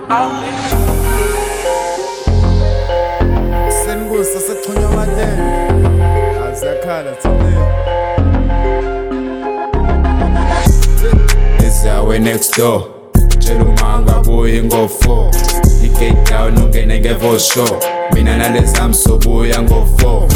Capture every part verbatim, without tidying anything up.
Sengusa sechonywa madele azakhala thine Is our next door Tshela umanga buyi ngo four I-gate down ungene nge-voice show Mina nalezami sobuya ngo four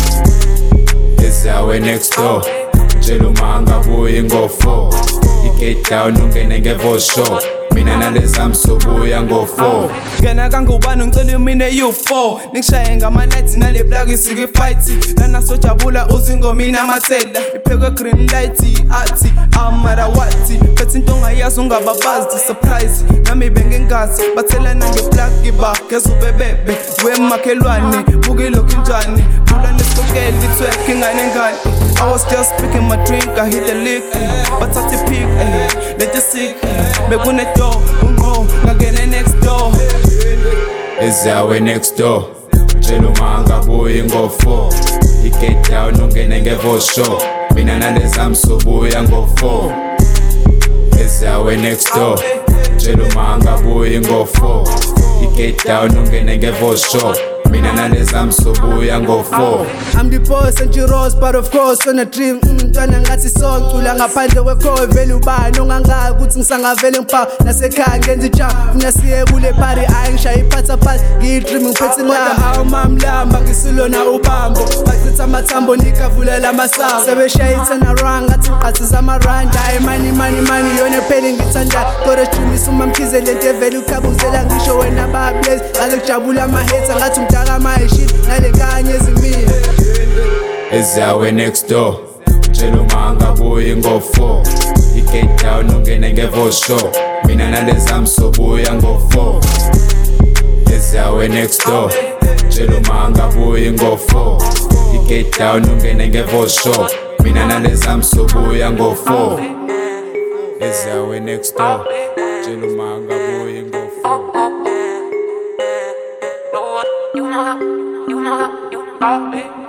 Is our next door Tshela umanga buyi ngo four I-gate down ungene nge-voice show Mina nalezami sobuya ngo four Ngena kangubani ngicela mina U four Ningishaye ngama-lights nale plug isike fight Lana sojabula uzingomina amathela Iphekwe green light athi amara wathi Phethe into ongayazi ungababazi surprise Nami bengingazi bathelana ngeplug iba Geza ubebebe wemakhelwane Buke lokhu njani Bula nesokeli itwerk ingane ngane I was just picking my drink, I hit the lick But at the peak, eh, let the sick Bekune door, ungo, ngagene next door Is our next door Tshela umanga buyi ngo four I-gate down ungene nge-voice show Mina nalezami sobuya ngo four Is our next door Tshela umanga buyi ngo four I-gate down ungene nge-voice show Mina nalezami sobuya ngo four I'm the boss and you rose but of course on a dream Mntwana ngathi songcula ngaphandle kwekhowe vele ubani ongangaki ukuthi ngisangavele ngipha nasekhaya ngenza ijam Funa siye kule party ayi ngishaya iphatha phansi ngiyidream ngiphethe la hawu mamlamba ngisilona ubambo Bachitha amathambo nikavulela amasango Sebeshaya i-turn around ngathi ngiqathiza amaranda Hayi money money money yona pheli ngithanda Kodwa jumisa umamkhize lento evele ukhabuzela ngisho wena bablezi Ngaze kujabula ama-hater ngathi umdaka ma-shit nale kanye ezimile Is our next door Tshela umanga buyi ngo four I-gate down ungene nge-voice show Mina nalezami sobuya ngo four Is our next door Tshela umanga buyi ngo four I-gate down ungene nge-voice show Mina nalezami sobuya ngo four Is our next door Tshela umanga buyi ngo four You know, you know, you know, you know,